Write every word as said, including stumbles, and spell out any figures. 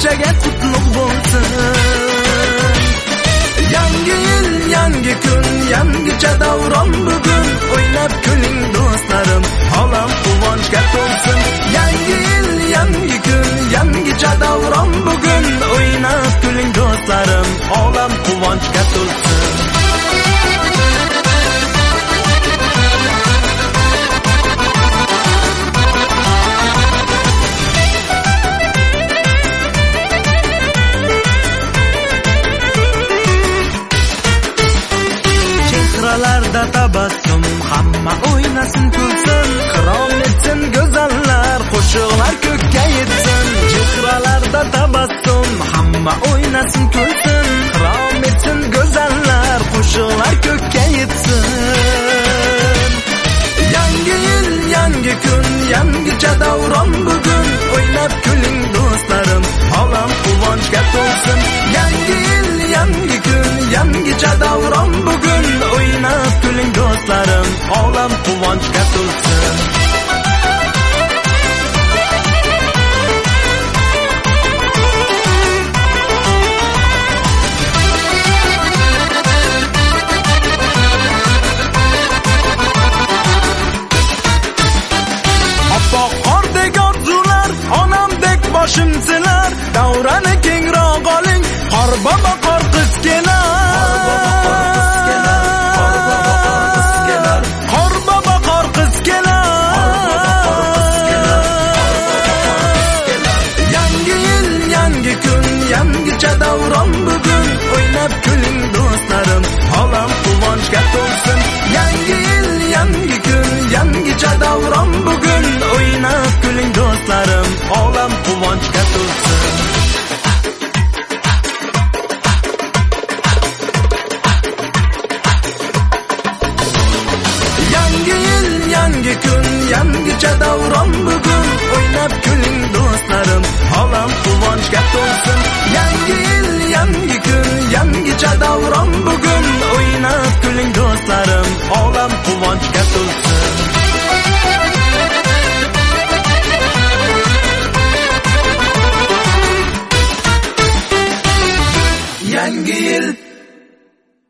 barchaga qutlug' bo'lsin. Yangi yil, yangi kun, yangicha davron bugun. O'ynab kuling do'stlarim, olam quvonchga to'lsin. Yangi yil, yangi kun, yangicha davron bugun. O'ynab kuling do'stlarim, olam quvonchga to'lsin. Chehralarda tabassum, hamma o'ynasin kulsin. Qiron etsin go'zallar, qo'shiqlar ko'kka yetsin. Chehralarda tabassum, hamma o'ynasin kulsin. Qiron etsin go'zallar, qo'shiqlar ko'kka yetsin. Yangi yil, yangi kun, yangicha davron bugun. O'ynab kuling do'stlarim, olam quvonchga to'lsin. Yangi yil, yangi kun, yangicha davron bugun. O'ynab kuling do'stlarim, olam quvonchga to'lsin. Oppoq qordek orzular, onamdek boshim silar. Davrani kengroq oling, qor bobo qor qiz kelar. Qor bobo qor qiz kelar. Yangi yil, yangi kun, yangicha davron bugun. O'ynab kuling do'stlarim, olam quvonchga to'lsin. Yangi yil, yangi kun, yangicha davron bugun. O'ynab kuling do'stlarim, olam quvonchga to'lsin. Yangi yil, yangi kun, yangicha davron bugun. O'ynab kuling do'stlarim, olam quvonchga to'lsin. Yangi yil, yangi kun, yangicha davron bugun. O'ynab kuling do'stlarim, olam quvonchga to'lsin. Yangi yil